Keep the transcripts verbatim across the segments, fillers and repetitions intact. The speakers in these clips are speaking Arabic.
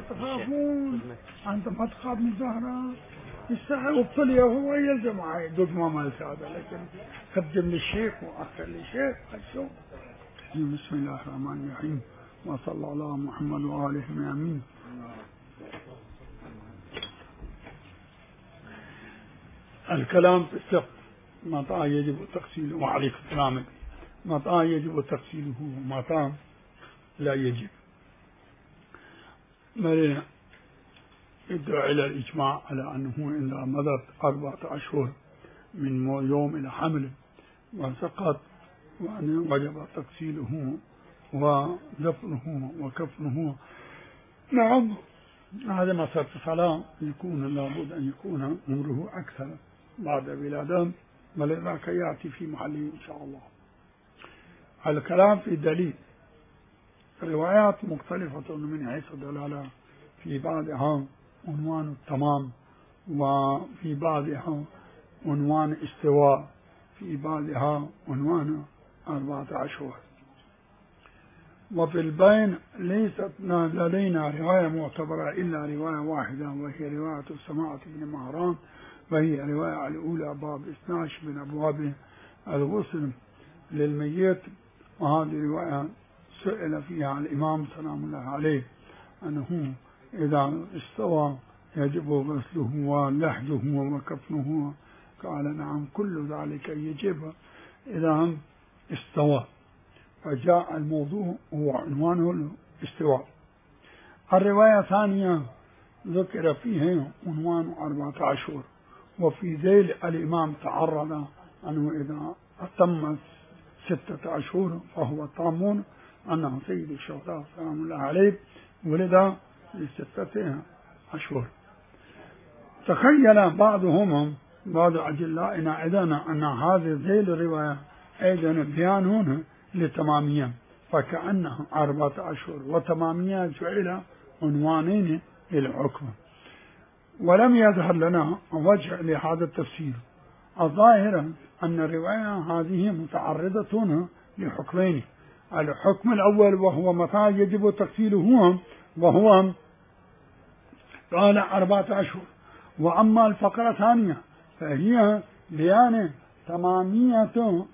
تخافون أنت ما تخاف من زهرة يستحق ابتلي هو يلزم معي دوك ما مالك هذا، لكن قدم للشيخ وأخر للشيخ خشوا. بسم الله الرحمن الرحيم وصلى الله محمد وآله آمين. الكلام في السقف متى يجب تغسيله، وعليك السلام، متى يجب تغسيله ومتى لا يجب. بل يدعو إلى الإجماع على أنه إذا مضت أربعة أشهر من يوم إلى حمله وسقط وأن وجب تغسيله ودفنه وكفنه. نعم هذا مسألة الصلاة يكون لابد أن يكون عمره أكثر بعد ولادته، بل ذاك يأتي في محله إن شاء الله. الكلام في الدليل، الروايات مختلفة من حيث الدلالة، في بعضها عنوان التمام، وفي بعضها عنوان استواء، في بعضها عنوان أربعة أشهر. وفي البين ليست لدينا رواية معتبرة إلا رواية واحدة، وهي رواية سماعة بن مهران، وهي رواية الأولى باب اثني عشر من أبواب الغسل للميت. وهذه رواية سئل فيها الإمام سلام الله عليه أنه إذا استوى يجب غسله ولحده وكفنه، قال نعم كل ذلك يجب إذا استوى، فجاء الموضوع هو عنوانه الاستواء. الرواية الثانية ذكر فيها عنوان أربعة أشهر، وفي ذيل الإمام تعرض أنه إذا أتم ستة أشهر فهو طامون، أنه سيد الشهداء سلام الله عليه ولد لستة أشهر. تخيل بعضهم بعض أجلائنا إذن أن هذه ذيل الرواية أيضا بيان هنا لتمامية، فكأنه أربعة أشهر وتمامية جعل عنوانين للحكم. ولم يظهر لنا وجه لهذا التفسير. الظاهر أن الرواية هذه متعرضة لحكمين: الحكم الأول وهو متى يجب تغسيله، وهو قال أربعة أشهر، وأما الفقرة الثانية فهي بيان تمامية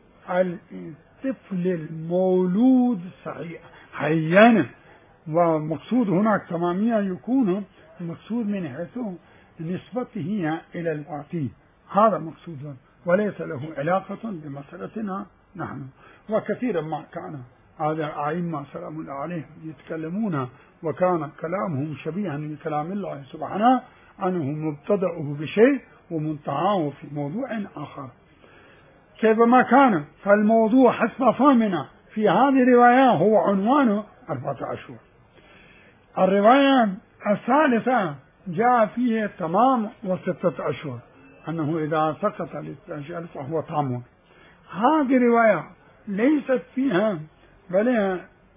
الطفل المولود صحيح حيانا. ومقصود هناك تمامية يكون مقصود من حيث نسبته إلى الوقت، هذا مقصود وليس له علاقة بمسألتنا نحن. وكثيرا ما كان هذا أئمة سلام الله عليهم يتكلمون وكان كلامهم شبيها من كلام الله سبحانه، أنه مبتدأه بشيء ومنتهاه في موضوع آخر. كيفما كان فالموضوع حسب فهمنا في هذه الرواية هو عنوانه أربعة أشهر. الرواية الثالثة جاء فيه تمام وستة أشهر، أنه إذا سقط للتأجيل فهو تام. هذه الرواية ليست فيها بل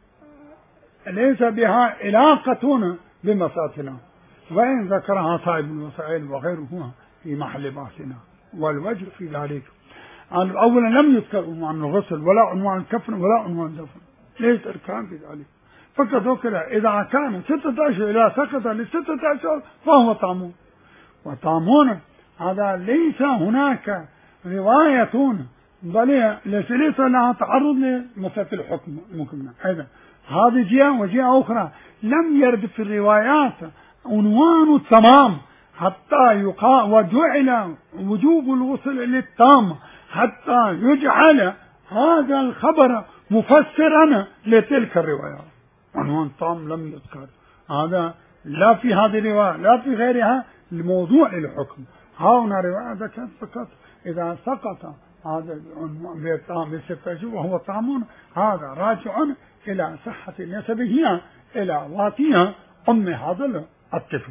ليس بها علاقة بمساتنا، وإن ذكرها صاحب الوسائل وغيره في محل بحثنا. والوجه في ذلك أولا لم يذكر عنوان الغسل ولا عنوان كفن ولا عنوان دفن، ليس الكلام في ذلك، فقط ذكر إذا كان ستة أشهر إذا سقط لستة أشهر فهو طامون. وطامون هذا ليس هناك رواية بل ليس لها تعرض لمسألة الحكم ممكن أيضا. هذه جهة وجهة أخرى لم يرد في الروايات عنوان التمام حتى يقال وجعل وجوب الغسل للتام حتى يجعل هذا الخبر مفسرا لتلك الروايات. عنوان تام لم يذكر، هذا لا في هذه الرواية لا في غيرها لموضوع الحكم. هنا رواية ذكرت فقط إذا سقط هذا العنوان بستة وهو طامون، هذا راجع إلى صحة نسبه إلى ذاتها أم هذا الطفل.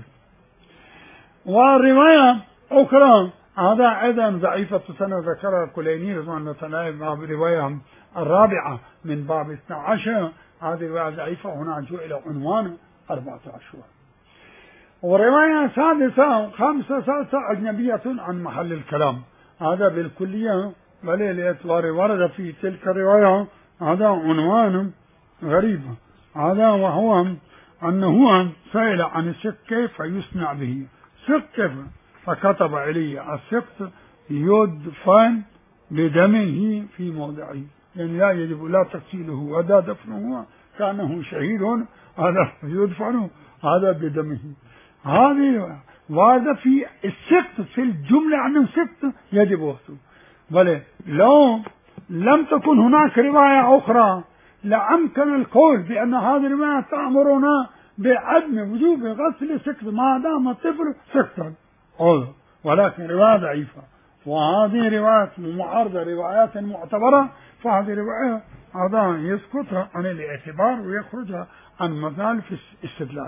والرواية أخرى هذا أيضا ضعيفة سنة ذكرها الكليني رضوان الله تعالى باب الرواية الرابعة من باب اثني عشر، هذه رواية ضعيفة هنا جعل عنوان أربعة أشهر. ورواية سادسة خمسة سادسة أجنبية عن محل الكلام، هذا بالكلية بل لإطلاع ورد في تلك الرواية هذا عنوان غريب، هذا وهو أنه سئل عن السقط كيف يصنع به، سقط كيف؟ فكتب علي السقط يدفن بدمه في موضعه، يعني لا يجب لا تغسيله ولا دفنه كأنه شهيد، هذا يدفن هذا بدمه. هذه وهذا في السقط في الجملة أنه سقط يجب وقته. بل لو لم تكن هناك رواية أخرى لأمكن القول بأن هذه الرواية تأمرنا بعدم وجوب غسل السقط ما دام الطفل سقطا، ولكن رواية ضعيفة، وهذه روايات معارضة روايات معتبرة، فهذه رواية هذا يسقط عن الاعتبار ويخرج عن مجال في الاستدلال.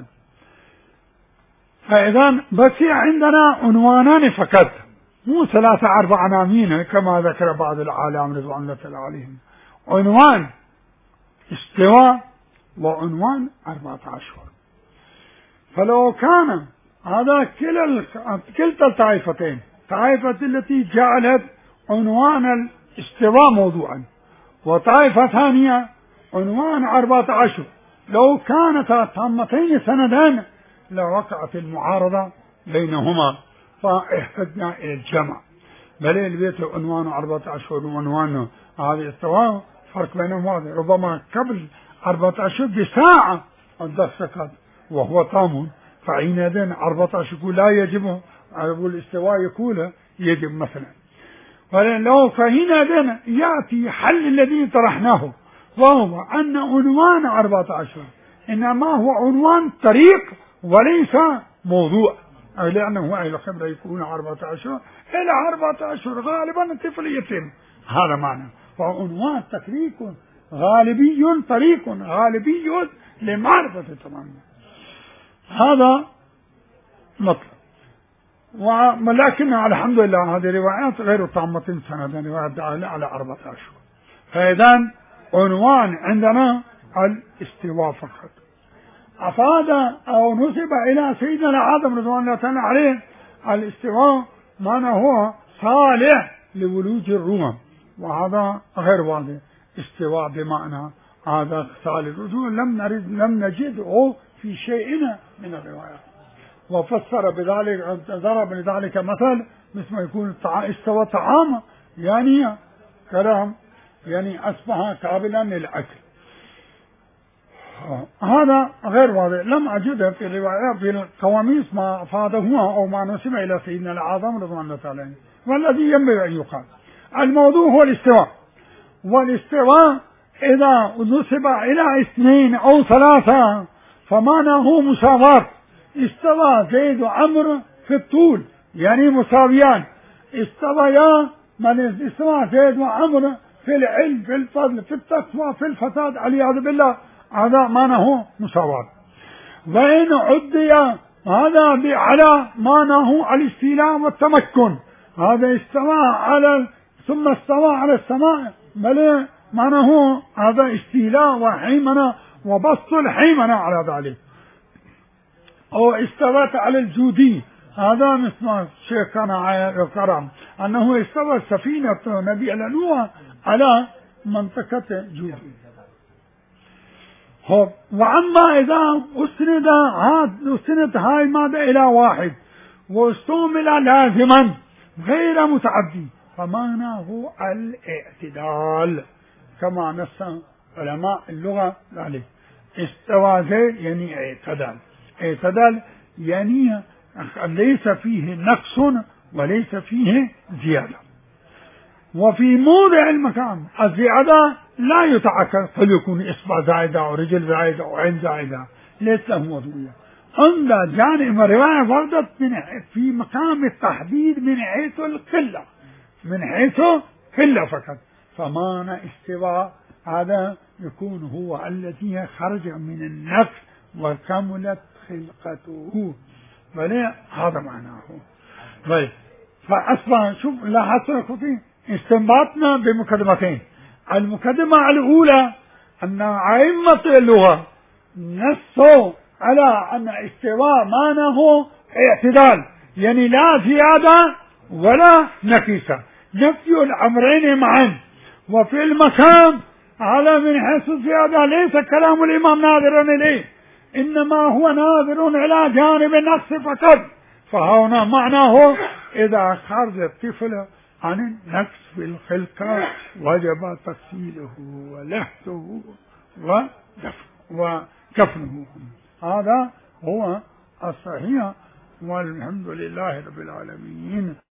فإذا بقي عندنا عنوانان فقط، مو ثلاثة أربع عناوين كما ذكر بعض العالم رضوان الله تعالى عليهم، عنوان استواء وعنوان أربعة عشر. فلو كان هذا كلا كلتا الطائفتين، طائفة التي جعلت عنوان الاستواء موضوعا وطائفة ثانية عنوان أربعة عشر، لو كانتا تامتين سندان لوقعت المعارضة بينهما فاحتجنا إلى الجمع. بل البيت عنوان أربعة عشر وعنوان هذه استواء فرق بينهم واضح، ربما قبل أربعة عشر بساعة الدرس قد وهو تام، فحينئذ أربعة عشر لا يجب الاستواء يقول يجب مثلا. ولو فحينئذ يأتي حل الذي طرحناه، وهو أن عنوان أربعة عشر إنما هو عنوان طريق وليس موضوع، أي لأنه أهل الخبرة يكون أربعة عشر إلى أربعة عشر غالبا الطفل يتم، هذا معنى. فعنوان تطريق غالبي، طريق غالبي لمعرفة تماما، هذا مطلب. ولكن الحمد لله هذه روايات غير تامة سندا، روايات على أربعة عشر. فإذا عنوان عندنا الاستواء فقط. أفاد أو نسب إلى سيدنا العظم رضوان الله تعالى عليه الاستواء معنى هو صالح لولوج الروم، وهذا غير واضح. استواء بمعنى هذا صالح الرجوع لم نرد لم نجده في شيئنا من الروايات، وفسر بذلك ضرب لذلك مثل مثل ما يكون استوى طعام، يعني كلام يعني أصبح قابلا للأكل، هذا غير واضح. لم أجده في الروايات في القواميس ما أفاده أو ما نسب إلى سيدنا العظم رضوان الله تعالى. والذي ينبغي أن يقال الموضوع هو الاستواء، والاستواء إذا نسب إلى اثنين أو ثلاثة فمعناه مساواة. استوى زيد وعمرو في الطول يعني مساويان، استويا من استوى زيد وعمرو في العلم في الفضل في التقوى في الفساد والعياذ بالله، هذا معناه مساواة. وإن عدي هذا على معناه الاستيلاء والتمكن، هذا استوى على ثم استوى على السماء، بل معناه هذا استيلاء وحيمنة وبسط الحيمنة على ذلك. أو استوت على الجودي، هذا مثل شيخنا يقرأ أنه استوى سفينة نبي نوح على منطقة جودي. وأما إذا أسند أسند هاي المادة إلى واحد واستعمل لازما غير متعدي فمعناه الاعتدال كما نص علماء اللغة عليه. استوى زيد يعني اعتدال، اعتدال يعني ليس فيه نقص وليس فيه زيادة. وفي موضع المكان الزيادة لا يتعكر، فليكون إصبع زائدة أو رجل زائدة أو عين زائدة ليس له وضوية. عند جانب الرواية وردت في مقام التحديد من حيث القلة، من حيث قلة فقط. فمعنى استواء هذا يكون هو الذي خرج من النفس وكملت خلقته، بل هذا معناه. طيب فأصبح شوف لاحظت استنباطنا بمقدمتين. المقدمة الأولى أن أئمة اللغة نصوا على أن استواء معناه اعتدال، يعني لا زيادة ولا نقيصة، نفي الأمرين معا. وفي المكان على من حيث الزيادة ليس كلام الإمام ناظرا إليه، إنما هو ناظر إلى جانب النقص فقط. فهنا معناه إذا خرج الطفل عن النقص في الخلقة وجب تفصيله ولحته وكفنه. هذا هو الصحيح، والحمد لله رب العالمين.